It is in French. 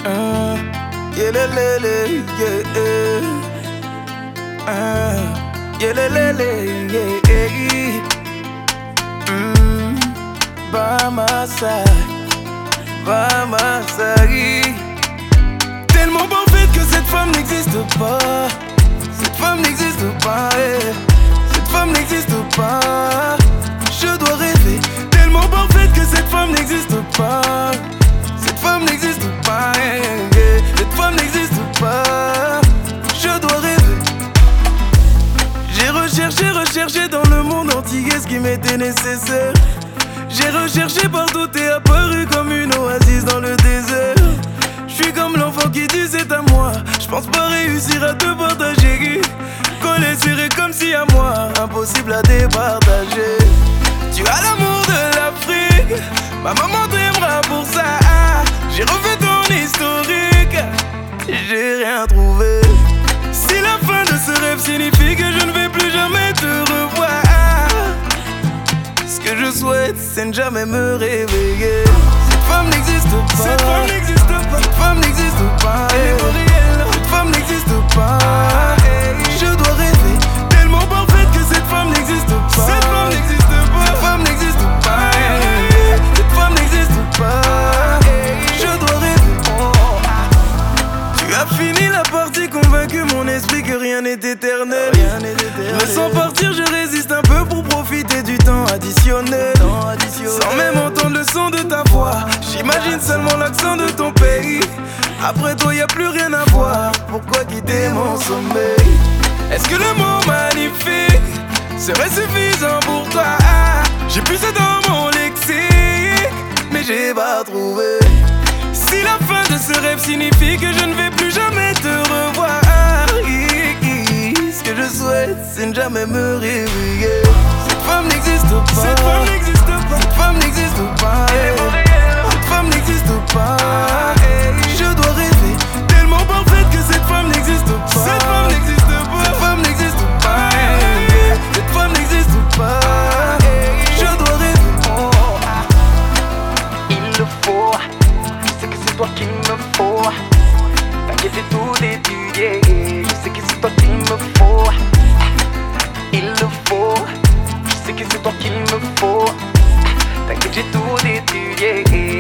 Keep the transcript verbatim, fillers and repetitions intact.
Uh, yeah, le, le, le, yeah, uh, yeah, le, le, le, yeah, mm, by my side, by my side. Tellement parfaite que cette femme n'existe pas. Cette femme n'existe pas, yeah. Cette femme n'existe pas. Je dois rêver. Tellement parfaite que cette femme n'existe pas. Cette femme n'existe pas, yeah, yeah. Cette femme n'existe pas. Je dois rêver. J'ai recherché, recherché dans le monde entier ce qui m'était nécessaire. J'ai recherché partout et apparu comme une oasis dans le désert. J'suis comme l'enfant qui dit c'est à moi. J'pense pas réussir à te partager. Collé serré comme si à moi, impossible à départager. Tu as l'amour de l'Afrique, ma maman t'aimera pour ça. J'ai refait ton historique, j'ai rien trouvé. Si la fin de ce rêve signifie que je ne vais plus jamais te revoir, ce que je souhaite c'est ne jamais me réveiller. Cette femme n'existe pas. Cette femme n'existe pas. Cette femme n'existe pas. Elle est pas réelle. Cette femme n'existe pas. Je dois rêver. Tellement parfaite que cette femme n'existe pas. Cette femme n'existe pas. Cette femme n'existe pas. Cette femme n'existe pas. Je dois rêver. Tu as fini la partie, convaincu mon esprit que rien n'est éternel. Rien n'est éternel. Je me sens partir, je résiste un peu pour profiter du temps additionnel. Temps additionnel. Sans même entendre le son de ta voix, j'imagine seulement l'accent de ton pays. Après toi y'a plus rien à voir, pourquoi quitter mon sommeil? Est-ce que le mot magnifique serait suffisant pour toi? J'ai plus ça dans mon lexique, mais j'ai pas trouvé. Si la fin de ce rêve signifie que je ne vais plus jamais te revoir, ce que je souhaite c'est ne jamais me réveiller. Cette femme n'existe pas. Cette femme n'existe pas. Cette femme n'existe pas. Cette femme n'existe pas. Je dois rêver. Tellement parfaite que cette femme n'existe pas. Cette femme n'existe pas. Cette femme n'existe pas. Cette femme n'existe pas. Je dois rêver. Il le faut. Je sais que c'est toi qu'il me faut. T'inquiète, j'ai tout étudié. Je sais que c'est toi qu'il me faut. Il le faut. Je sais que c'est toi qu'il me faut. T'inquiète, j'ai tout étudié.